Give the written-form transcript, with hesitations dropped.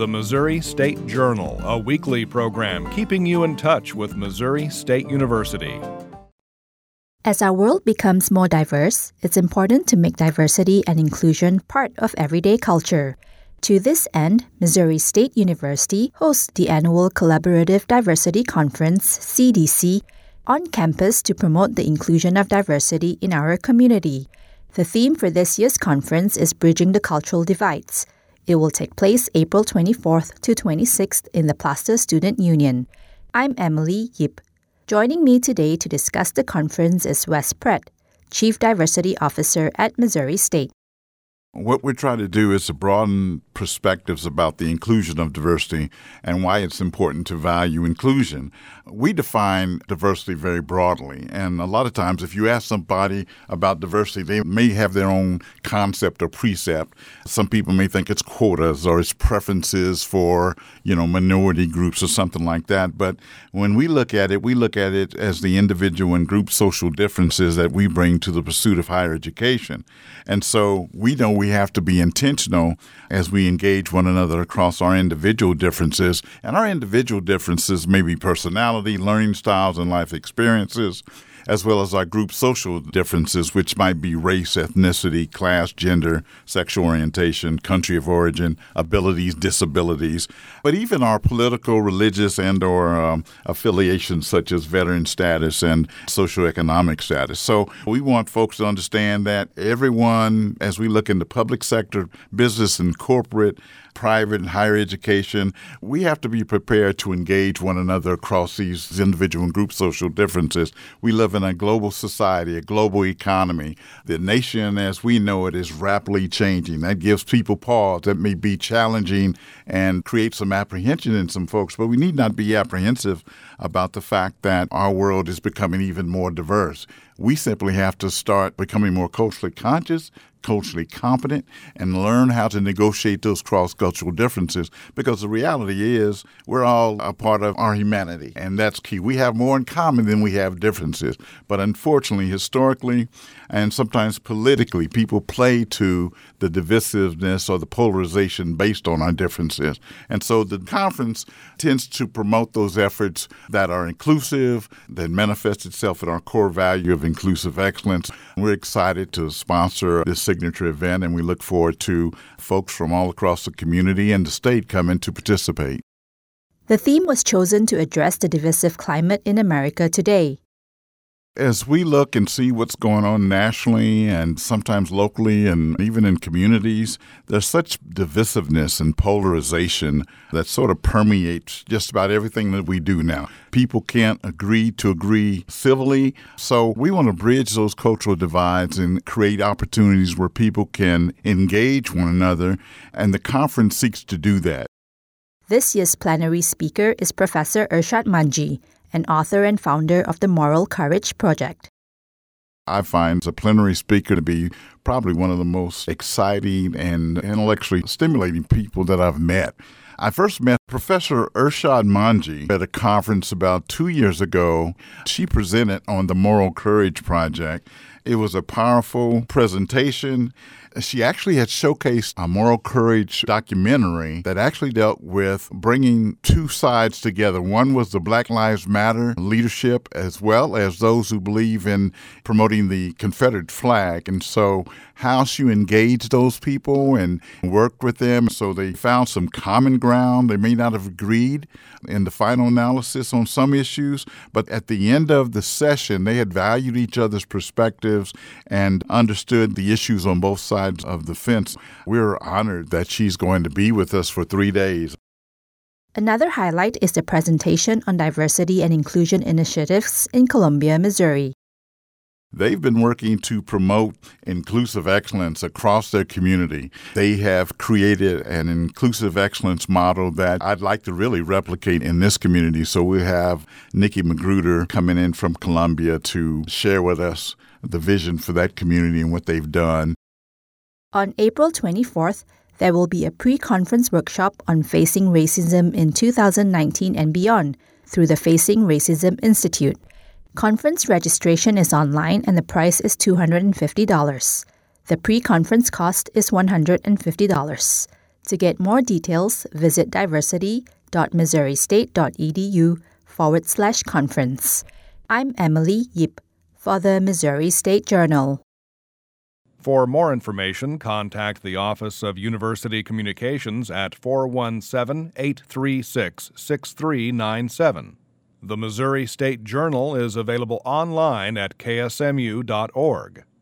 the Missouri State Journal, a weekly program keeping you in touch with Missouri State University. As our world becomes more diverse, it's important to make diversity and inclusion part of everyday culture. To this end, Missouri State University hosts the annual Collaborative Diversity Conference, CDC, on campus to promote the inclusion of diversity in our community. The theme for this year's conference is Bridging the Cultural Divides. It will take place April 24th to 26th in the Plaster Student Union. I'm Emily Yip. Joining me today to discuss the conference is Wes Pratt, Chief Diversity Officer at Missouri State. What we're trying to do is to broaden perspectives about the inclusion of diversity and why it's important to value inclusion. We define diversity very broadly, and a lot of times if you ask somebody about diversity, they may have their own concept or precept. Some people may think it's quotas or it's preferences for, minority groups or something like that. But when we look at it as the individual and group social differences that we bring to the pursuit of higher education. And so we know we have to be intentional as we engage one another across our individual differences. And our individual differences may be personality, learning styles, and life experiences, as well as our group social differences, which might be race, ethnicity, class, gender, sexual orientation, country of origin, abilities, disabilities, but even our political, religious, and or affiliations such as veteran status and socioeconomic status. So we want folks to understand that everyone, as we look into public sector, business and corporate, private and higher education, we have to be prepared to engage one another across these individual and group social differences. We live in a global society, a global economy. The nation as we know it is rapidly changing. That gives people pause. That may be challenging and create some apprehension in some folks, but we need not be apprehensive about the fact that our world is becoming even more diverse. We simply have to start becoming more culturally conscious, culturally competent, and learn how to negotiate those cross-cultural differences, because the reality is we're all a part of our humanity, and that's key. We have more in common than we have differences. But unfortunately, historically, and sometimes politically, people play to the divisiveness or the polarization based on our differences. And so the conference tends to promote those efforts that are inclusive, that manifest itself in our core value of inclusive excellence. We're excited to sponsor this signature event, and we look forward to folks from all across the community and the state coming to participate. The theme was chosen to address the divisive climate in America today. As we look and see what's going on nationally and sometimes locally and even in communities, there's such divisiveness and polarization that sort of permeates just about everything that we do now. People can't agree to agree civilly, so we want to bridge those cultural divides and create opportunities where people can engage one another, and the conference seeks to do that. This year's plenary speaker is Professor Irshad Manji, an author and founder of the Moral Courage Project. I find the plenary speaker to be probably one of the most exciting and intellectually stimulating people that I've met. I first met Professor Irshad Manji at a conference about 2 years ago. She presented on the Moral Courage Project. It was a powerful presentation. She actually had showcased a moral courage documentary that actually dealt with bringing two sides together. One was the Black Lives Matter leadership, as well as those who believe in promoting the Confederate flag. And so how she engaged those people and worked with them so they found some common ground. They may not have agreed in the final analysis on some issues, but at the end of the session, they had valued each other's perspectives and understood the issues on both sides of the fence. We're honored that she's going to be with us for 3 days. Another highlight is the presentation on diversity and inclusion initiatives in Columbia, Missouri. They've been working to promote inclusive excellence across their community. They have created an inclusive excellence model that I'd like to really replicate in this community. So we have Nikki Magruder coming in from Columbia to share with us the vision for that community and what they've done. On April 24th, there will be a pre-conference workshop on facing racism in 2019 and beyond through the Facing Racism Institute. Conference registration is online and the price is $250. The pre-conference cost is $150. To get more details, visit diversity.missouristate.edu/conference. I'm Emily Yip for the Missouri State Journal. For more information, contact the Office of University Communications at 417-836-6397. The Missouri State Journal is available online at ksmu.org.